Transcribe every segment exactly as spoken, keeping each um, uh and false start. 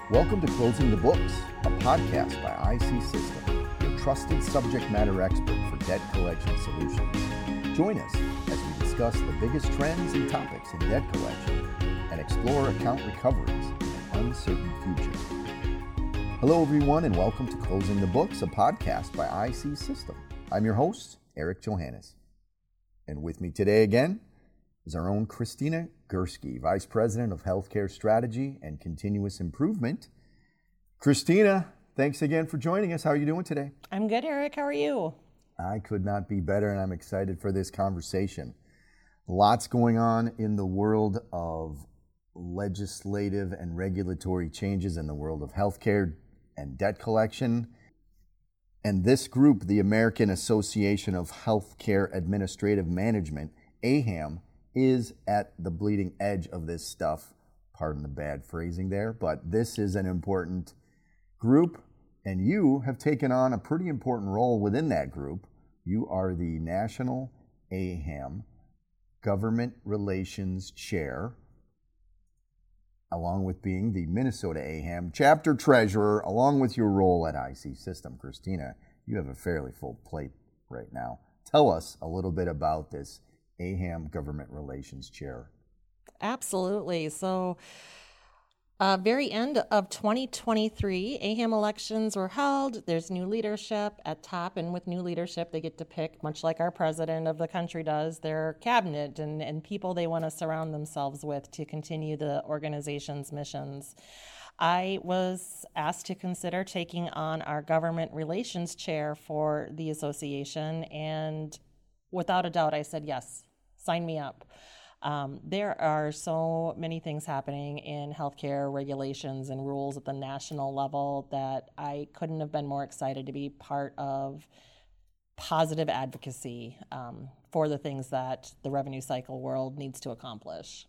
Welcome to Closing the Books, a podcast by I C System, your trusted subject matter expert for debt collection solutions. Join us as we discuss the biggest trends and topics in debt collection and explore account recoveries in an uncertain future. Hello, everyone, and welcome to Closing the Books, a podcast by I C System. I'm your host, Eric Johannes. And with me today again is our own Christina Gursky, Vice President of Healthcare Strategy and Continuous Improvement. Christina, thanks again for joining us. How are you doing today? I'm good, Eric. How are you? I could not be better, and I'm excited for this conversation. Lots going on in the world of legislative and regulatory changes in the world of healthcare and debt collection. And this group, the American Association of Healthcare Administrative Management, A H A M, is at the bleeding edge of this stuff. Pardon the bad phrasing there, but this is an important group, and you have taken on a pretty important role within that group. You are the National A H A M Government Relations Chair, along with being the Minnesota A H A M Chapter Treasurer, along with your role at I C System. Christina, you have a fairly full plate right now. Tell us a little bit about this A H A M Government Relations Chair. Absolutely. So, uh, very end of twenty twenty-three, A H A M elections were held. There's new leadership at top, and with new leadership, they get to pick, much like our president of the country does, their cabinet and, and people they want to surround themselves with to continue the organization's missions. I was asked to consider taking on our government relations chair for the association, and without a doubt, I said, yes, sign me up. Um, there are so many things happening in healthcare regulations and rules at the national level that I couldn't have been more excited to be part of positive advocacy um, for the things that the revenue cycle world needs to accomplish.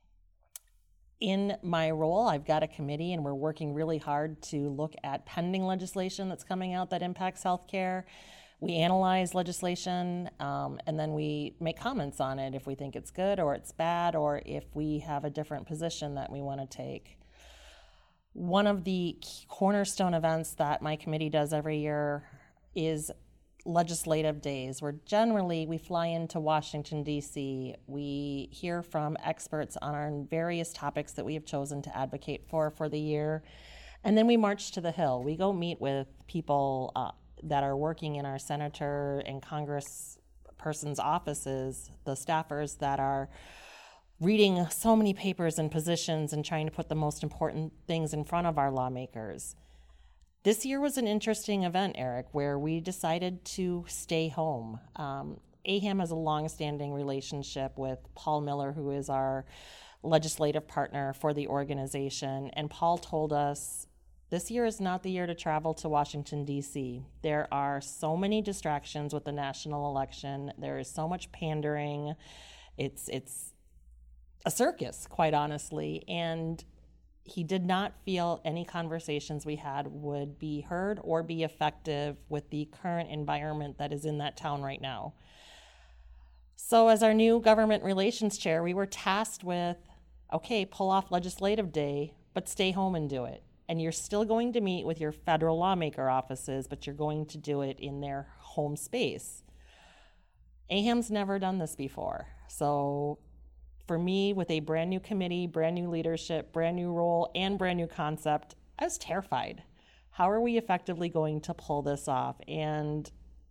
In my role, I've got a committee, and we're working really hard to look at pending legislation that's coming out that impacts healthcare. We analyze legislation, um, and then we make comments on it if we think it's good or it's bad, or if we have a different position that we want to take. One of the cornerstone events that my committee does every year is legislative days, where generally we fly into Washington, D C. We hear from experts on our various topics that we have chosen to advocate for for the year, and then we march to the Hill. We go meet with people uh, that are working in our senator and congressperson's offices, the staffers that are reading so many papers and positions and trying to put the most important things in front of our lawmakers. This year was an interesting event, Eric, where we decided to stay home. Um, A H A M has a long-standing relationship with Paul Miller, who is our legislative partner for the organization, and Paul told us, this year is not the year to travel to Washington, D C. There are so many distractions with the national election. There is so much pandering. It's it's a circus, quite honestly. And he did not feel any conversations we had would be heard or be effective with the current environment that is in that town right now. So as our new government relations chair, we were tasked with, okay, pull off legislative day, but stay home and do it. And you're still going to meet with your federal lawmaker offices, but you're going to do it in their home space. A H A M's never done this before. So for me, with a brand new committee, brand new leadership, brand new role, and brand new concept, I was terrified. How are we effectively going to pull this off? And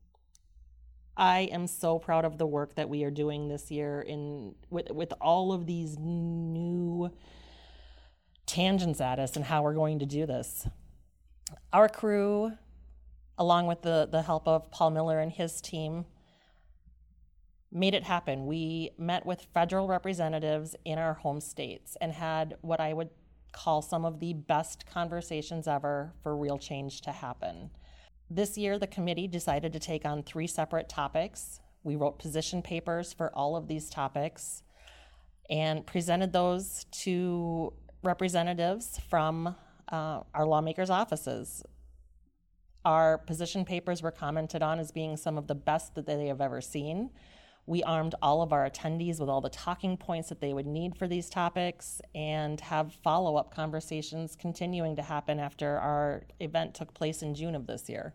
I am so proud of the work that we are doing this year in with, with all of these new tangents at us and how we're going to do this. Our crew, along with the, the help of Paul Miller and his team, made it happen. We met with federal representatives in our home states and had what I would call some of the best conversations ever for real change to happen. This year, the committee decided to take on three separate topics. We wrote position papers for all of these topics and presented those to representatives from uh, our lawmakers' offices. Our position papers were commented on as being some of the best that they have ever seen. We armed all of our attendees with all the talking points that they would need for these topics and have follow-up conversations continuing to happen after our event took place in June of this year.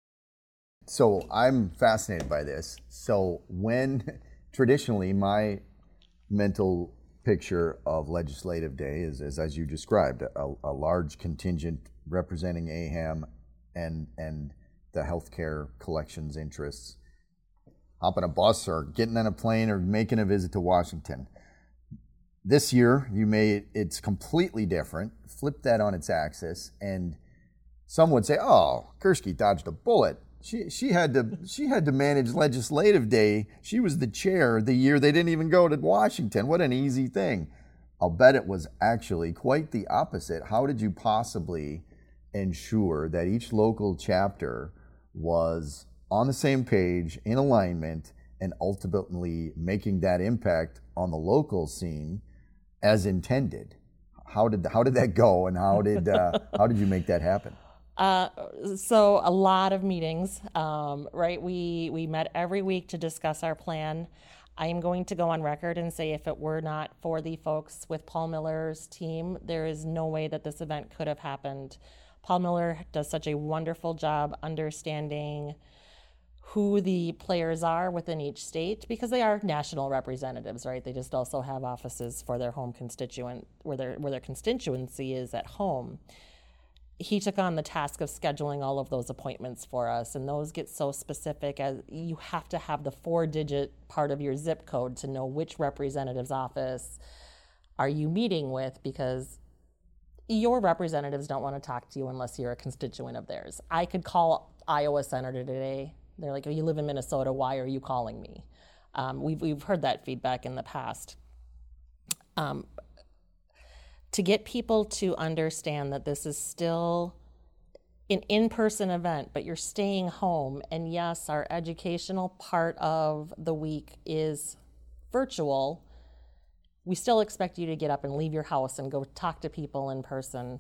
So I'm fascinated by this. So when traditionally my mental picture of Legislative Day is, is as you described, a, a large contingent representing A H A M and and the healthcare collections interests, hopping a bus or getting on a plane or making a visit to Washington. This year, you made it's completely different. Flip that on its axis, and some would say, "Oh, Gursky dodged a bullet. She she had to she had to manage Legislative Day. She was the chair the year they didn't even go to Washington. What an easy thing." I'll bet it was actually quite the opposite. How did you possibly ensure that each local chapter was on the same page, in alignment, and ultimately making that impact on the local scene as intended? How did how did that go, and how did uh, how did you make that happen? Uh, so a lot of meetings, um, right? We we met every week to discuss our plan. I am going to go on record and say if it were not for the folks with Paul Miller's team, there is no way that this event could have happened. Paul Miller does such a wonderful job understanding who the players are within each state, because they are national representatives, right? They just also have offices for their home constituent, where their where their constituency is at home. He took on the task of scheduling all of those appointments for us, and those get so specific as you have to have the four-digit part of your zip code to know which representative's office are you meeting with, because your representatives don't want to talk to you unless you're a constituent of theirs. I could call Iowa Senator today. They're like, "Oh, you live in Minnesota. Why are you calling me?" Um, we've we've heard that feedback in the past. Um, to get people to understand that this is still an in-person event, but you're staying home, and yes, our educational part of the week is virtual, we still expect you to get up and leave your house and go talk to people in person.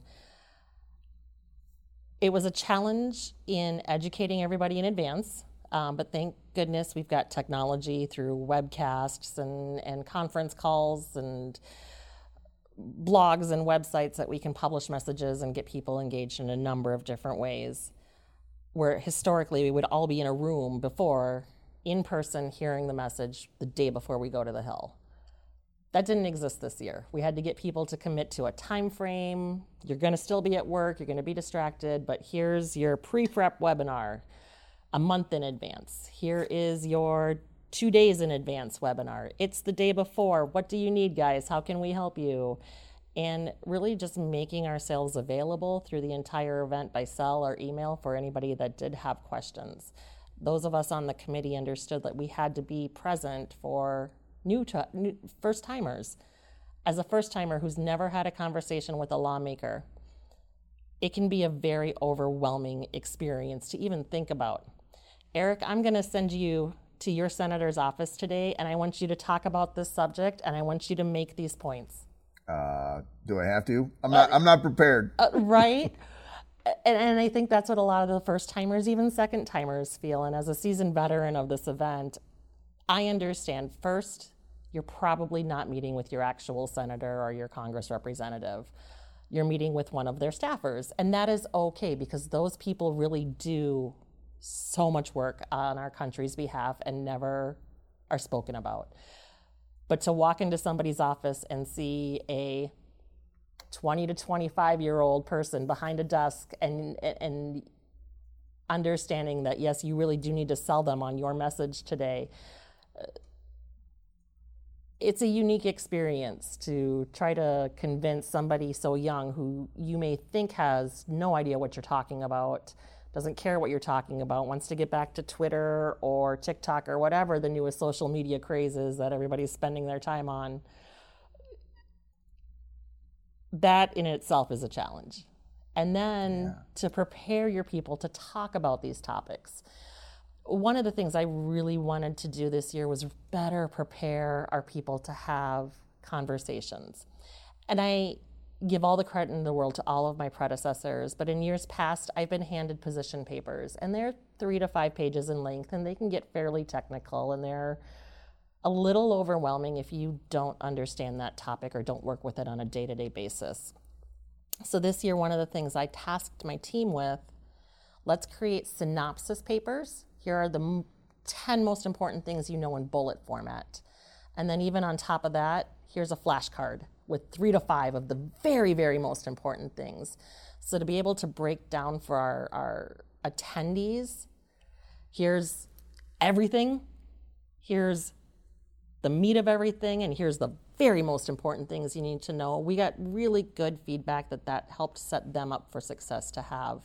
It was a challenge in educating everybody in advance, um, but thank goodness we've got technology through webcasts and, and conference calls and blogs and websites that we can publish messages and get people engaged in a number of different ways, where historically we would all be in a room before, in person, hearing the message the day before we go to the Hill. That didn't exist this year. We had to get people to commit to a time frame. You're going to still be at work, you're going to be distracted, but here's your pre-prep webinar a month in advance. Here is your two days in advance webinar. It's the day before. What do you need, guys? How can we help you? And really just making ourselves available through the entire event by cell or email for anybody that did have questions. Those of us on the committee understood that we had to be present for new, to, new first timers. As a first timer who's never had a conversation with a lawmaker, it can be a very overwhelming experience to even think about. Eric, I'm going to send you to your senator's office today, and I want you to talk about this subject, and I want you to make these points. Uh, do I have to? I'm not. Uh, I'm not prepared. Uh, right, and, and I think that's what a lot of the first timers, even second timers, feel. And as a seasoned veteran of this event, I understand. First, you're probably not meeting with your actual senator or your Congress representative. You're meeting with one of their staffers, and that is okay, because those people really do so much work on our country's behalf and never are spoken about. But to walk into somebody's office and see a twenty to twenty-five year old person behind a desk and and understanding that, yes, you really do need to sell them on your message today, it's a unique experience to try to convince somebody so young who you may think has no idea what you're talking about, doesn't care what you're talking about, wants to get back to Twitter or TikTok or whatever the newest social media craze is that everybody's spending their time on. That in itself is a challenge. And then yeah. to prepare your people to talk about these topics. One of the things I really wanted to do this year was better prepare our people to have conversations. And I give all the credit in the world to all of my predecessors, but in years past, I've been handed position papers, and they're three to five pages in length, and they can get fairly technical, and they're a little overwhelming if you don't understand that topic or don't work with it on a day-to-day basis. So this year, one of the things I tasked my team with, let's create synopsis papers. Here are the ten most important things you know in bullet format. And then even on top of that, here's a flashcard with three to five of the very, very most important things. So to be able to break down for our, our attendees, here's everything, here's the meat of everything, and here's the very most important things you need to know. We got really good feedback that that helped set them up for success to have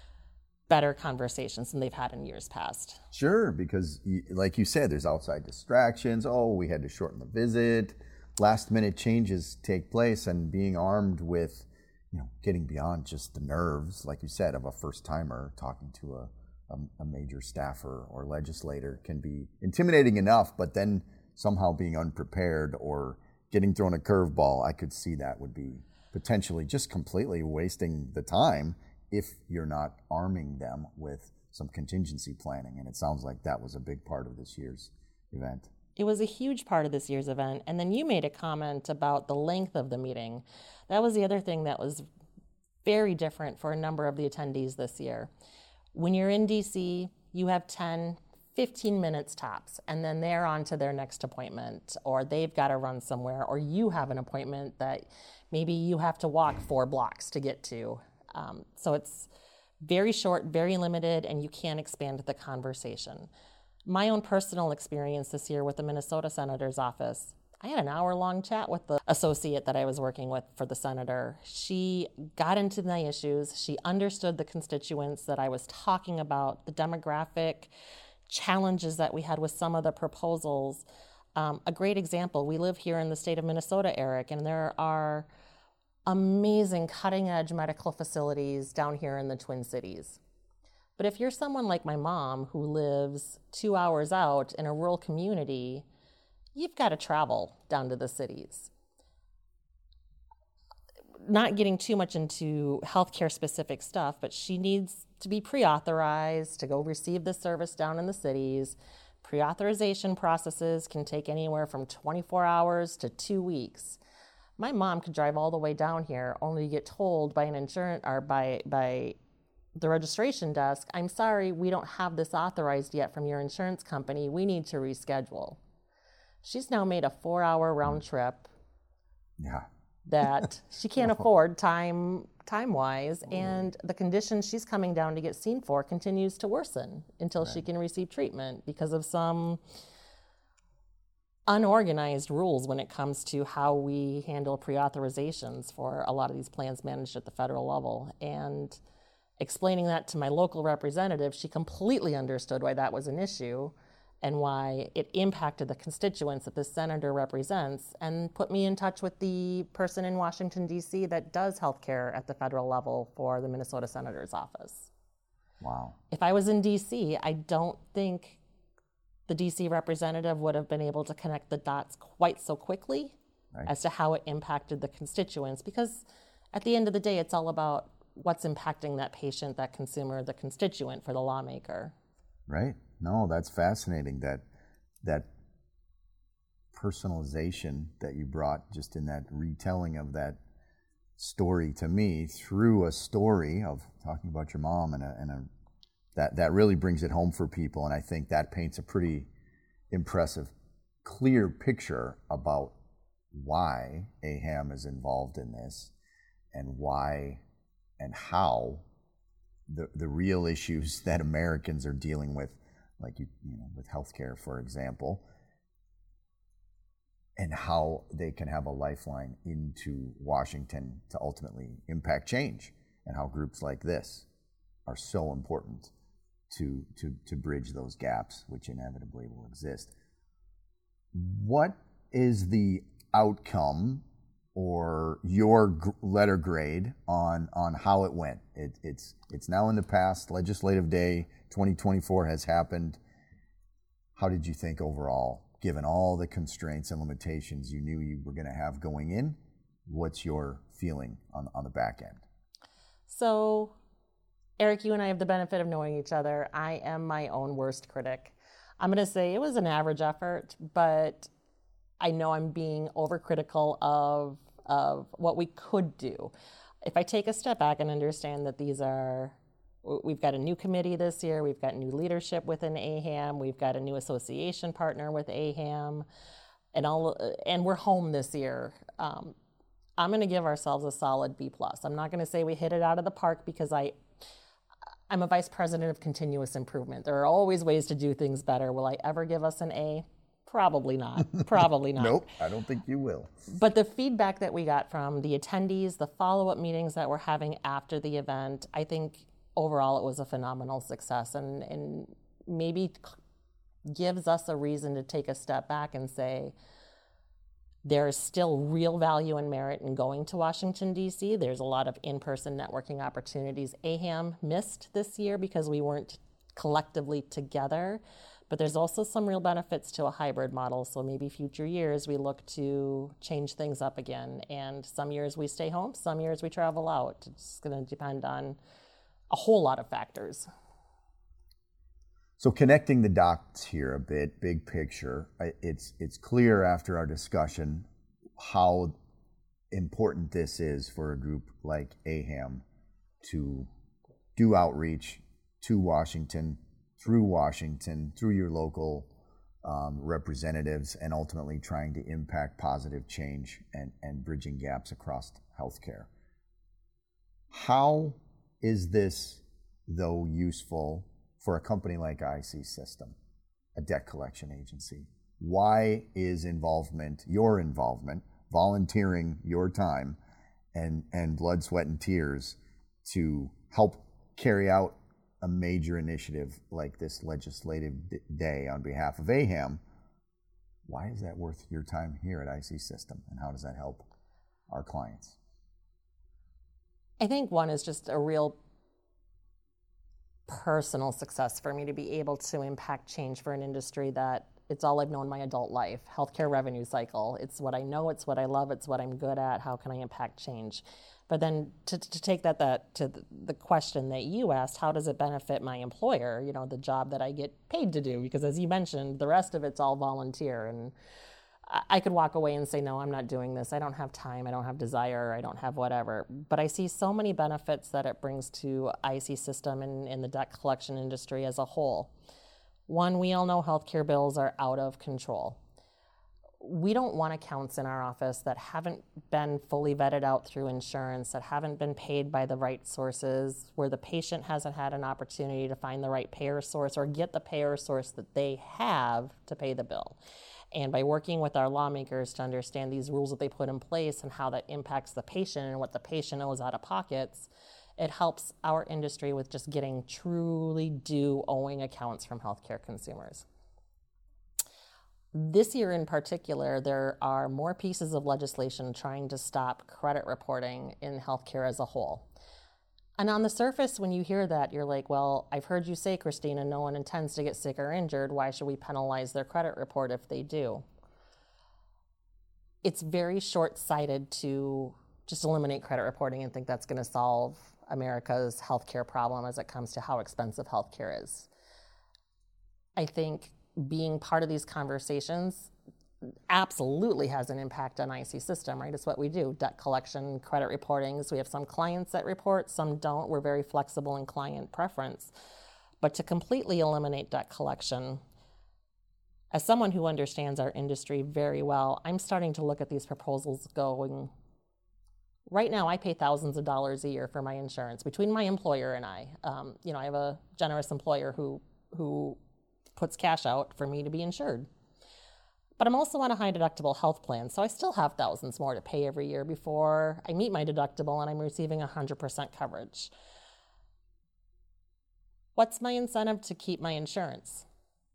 better conversations than they've had in years past. Sure, because like you said, there's outside distractions. Oh, we had to shorten the visit. Last minute changes take place, and being armed with, you know, getting beyond just the nerves, like you said, of a first timer talking to a, a, a major staffer or legislator can be intimidating enough, but then somehow being unprepared or getting thrown a curveball, I could see that would be potentially just completely wasting the time if you're not arming them with some contingency planning. And it sounds like that was a big part of this year's event. It was a huge part of this year's event. And then you made a comment about the length of the meeting. That was the other thing that was very different for a number of the attendees this year. When you're in D C, you have ten, fifteen minutes tops, and then they're on to their next appointment, or they've got to run somewhere, or you have an appointment that maybe you have to walk four blocks to get to. Um, so it's very short, very limited, and you can't expand the conversation. My own personal experience this year with the Minnesota Senator's office, I had an hour-long chat with the associate that I was working with for the senator. She got into my issues. She understood the constituents that I was talking about, the demographic challenges that we had with some of the proposals. Um, a great example, we live here in the state of Minnesota, Eric, and there are amazing cutting-edge medical facilities down here in the Twin Cities. But if you're someone like my mom who lives two hours out in a rural community, you've got to travel down to the cities. Not getting too much into healthcare specific stuff, but she needs to be pre-authorized to go receive the service down in the cities. Pre-authorization processes can take anywhere from twenty-four hours to two weeks. My mom could drive all the way down here only to get told by an insurance or by by the registration desk, I'm sorry, we don't have this authorized yet from your insurance company. We need to reschedule. She's now made a four-hour round trip. Yeah. That she can't afford time time-wise, and the condition she's coming down to get seen for continues to worsen until right. she can receive treatment because of some unorganized rules when it comes to how we handle pre-authorizations for a lot of these plans managed at the federal level. And explaining that to my local representative, she completely understood why that was an issue and why it impacted the constituents that the senator represents, and put me in touch with the person in Washington, D C that does healthcare at the federal level for the Minnesota Senator's office. Wow. If I was in D C, I don't think the D C representative would have been able to connect the dots quite so quickly right. as to how it impacted the constituents, because at the end of the day, it's all about what's impacting that patient, that consumer, the constituent for the lawmaker. Right. No, that's fascinating, that that personalization that you brought just in that retelling of that story to me through a story of talking about your mom, and a, and a that that really brings it home for people. And I think that paints a pretty impressive, clear picture about why A H A M is involved in this, and why and how the the real issues that Americans are dealing with, like you, you know, with healthcare, for example, and how they can have a lifeline into Washington to ultimately impact change, and how groups like this are so important to to to bridge those gaps, which inevitably will exist. What is the outcome or your g- letter grade on on how it went? It, it's it's now in the past. Legislative Day twenty twenty-four has happened. How did you think overall, given all the constraints and limitations you knew you were going to have going in? What's your feeling on on the back end? So, Eric, you and I have the benefit of knowing each other. I am my own worst critic. I'm going to say it was an average effort, but I know I'm being overcritical of, of what we could do. If I take a step back and understand that these are, we've got a new committee this year, we've got new leadership within A H A M, we've got a new association partner with A H A M, and all, and we're home this year. Um, I'm going to give ourselves a solid B plus. I'm not going to say we hit it out of the park because I, I'm a vice president of continuous improvement. There are always ways to do things better. Will I ever give us an A? Probably not. Probably not. Nope, I don't think you will. But the feedback that we got from the attendees, the follow-up meetings that we're having after the event, I think overall it was a phenomenal success, and, and maybe gives us a reason to take a step back and say, there's still real value and merit in going to Washington, D C. There's a lot of in-person networking opportunities A H A M missed this year because we weren't collectively together. But there's also some real benefits to a hybrid model. So maybe future years we look to change things up again. And some years we stay home, some years we travel out. It's going to depend on a whole lot of factors. So connecting the dots here a bit, big picture, it's it's clear after our discussion how important this is for a group like A H A M to do outreach to Washington, through Washington, through your local um, representatives, and ultimately trying to impact positive change and, and bridging gaps across healthcare. How is this, though, useful for a company like I C System, a debt collection agency? Why is involvement, your involvement, volunteering your time and, and blood, sweat, and tears to help carry out a major initiative like this legislative d- day on behalf of A H A M, why is that worth your time here at I C System, and how does that help our clients? I think one is just a real personal success for me to be able to impact change for an industry that it's all I've known my adult life. Healthcare revenue cycle. It's what I know, it's what I love, it's what I'm good at. How can I impact change? But then to, to take that, that to the question that you asked, how does it benefit my employer, you know, the job that I get paid to do? Because as you mentioned, the rest of it's all volunteer. And I could walk away and say, no, I'm not doing this. I don't have time. I don't have desire. I don't have whatever. But I see so many benefits that it brings to I C System and, and the debt collection industry as a whole. One, we all know healthcare bills are out of control. We don't want accounts in our office that haven't been fully vetted out through insurance, that haven't been paid by the right sources, where the patient hasn't had an opportunity to find the right payer source or get the payer source that they have to pay the bill. And by working with our lawmakers to understand these rules that they put in place and how that impacts the patient and what the patient owes out of pockets, it helps our industry with just getting truly due owing accounts from healthcare consumers. This year in particular, there are more pieces of legislation trying to stop credit reporting in healthcare as a whole. And on the surface, when you hear that, you're like, well, I've heard you say, Christina, no one intends to get sick or injured. Why should we penalize their credit report if they do? It's very short-sighted to just eliminate credit reporting and think that's going to solve America's healthcare problem as it comes to how expensive healthcare is. I think being part of these conversations absolutely has an impact on I C System, right? It's what we do, debt collection, credit reportings. We have some clients that report, some don't. We're very flexible in client preference. But to completely eliminate debt collection, as someone who understands our industry very well, I'm starting to look at these proposals going, right now I pay thousands of dollars a year for my insurance between my employer and I. Um, you know, I have a generous employer who who puts cash out for me to be insured. But I'm also on a high deductible health plan, so I still have thousands more to pay every year before I meet my deductible and I'm receiving one hundred percent coverage. What's my incentive to keep my insurance?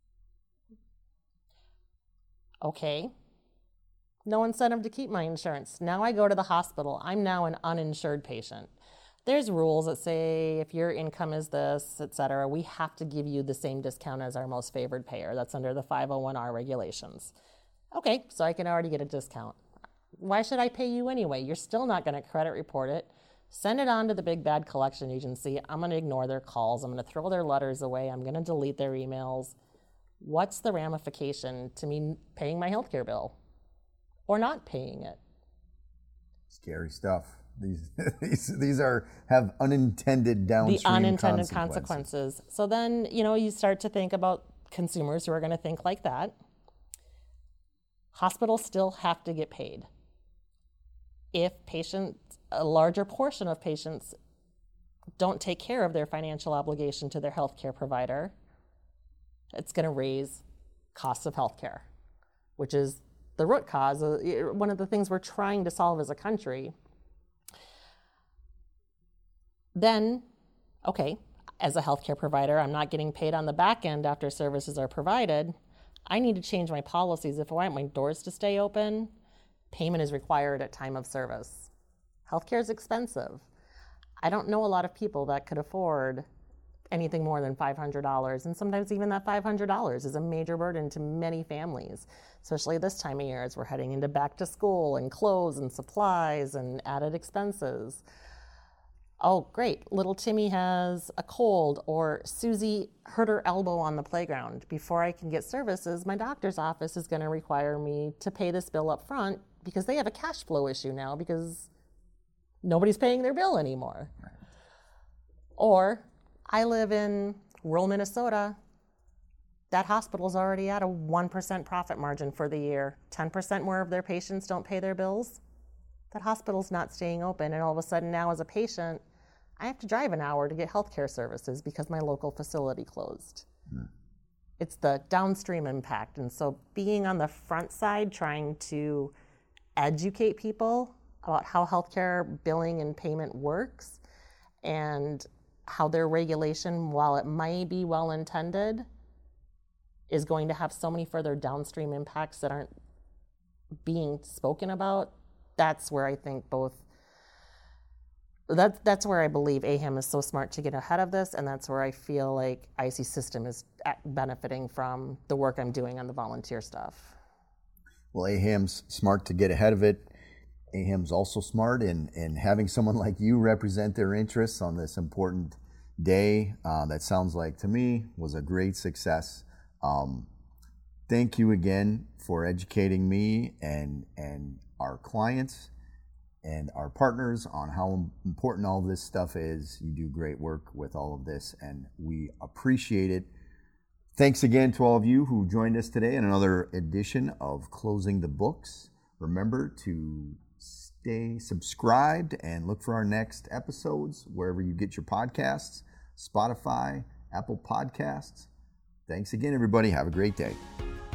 Okay, no incentive to keep my insurance. Now I go to the hospital. I'm now an uninsured patient. There's rules that say if your income is this, et cetera, we have to give you the same discount as our most favored payer. That's under the five oh one R regulations. Okay, so I can already get a discount. Why should I pay you anyway? You're still not going to credit report it. Send it on to the big bad collection agency. I'm going to ignore their calls. I'm going to throw their letters away. I'm going to delete their emails. What's the ramification to me paying my healthcare bill? or not paying it. Scary stuff. These these these are have unintended downstream the unintended consequences. consequences. So then, you know, you start to think about consumers who are going to think like that. Hospitals still have to get paid. If patients, a larger portion of patients don't take care of their financial obligation to their healthcare provider, it's going to raise costs of healthcare, which is the root cause, of, one of the things we're trying to solve as a country. Then, okay, as a healthcare provider, I'm not getting paid on the back end after services are provided. I need to change my policies. If I want my doors to stay open, payment is required at time of service. Healthcare is expensive. I don't know a lot of people that could afford anything more than five hundred dollars, and sometimes even that five hundred dollars is a major burden to many families, especially this time of year as we're heading into back to school and clothes and supplies and added expenses. Oh, great, little Timmy has a cold, or Susie hurt her elbow on the playground. Before I can get services, my doctor's office is going to require me to pay this bill up front because they have a cash flow issue now because nobody's paying their bill anymore. Right. Or I live in rural Minnesota. That hospital's already at a one percent profit margin for the year. ten percent more of their patients don't pay their bills. That hospital's not staying open, and all of a sudden now as a patient, I have to drive an hour to get healthcare services because my local facility closed. Mm. It's the downstream impact. And so being on the front side, trying to educate people about how healthcare billing and payment works and how their regulation, while it might be well-intended, is going to have so many further downstream impacts that aren't being spoken about. That's where I think both That's, that's where I believe A H A M is so smart to get ahead of this, and that's where I feel like I C System is benefiting from the work I'm doing on the volunteer stuff. Well, A H A M's smart to get ahead of it. A H A M's also smart in, in having someone like you represent their interests on this important day. Uh, that sounds like, to me, was a great success. Um, thank you again for educating me and, and our clients and our partners on how important all of this stuff is. You do great work with all of this, and we appreciate it. Thanks again to all of you who joined us today in another edition of Closing the Books. Remember to stay subscribed and look for our next episodes wherever you get your podcasts, Spotify, Apple Podcasts. Thanks again, everybody. Have a great day.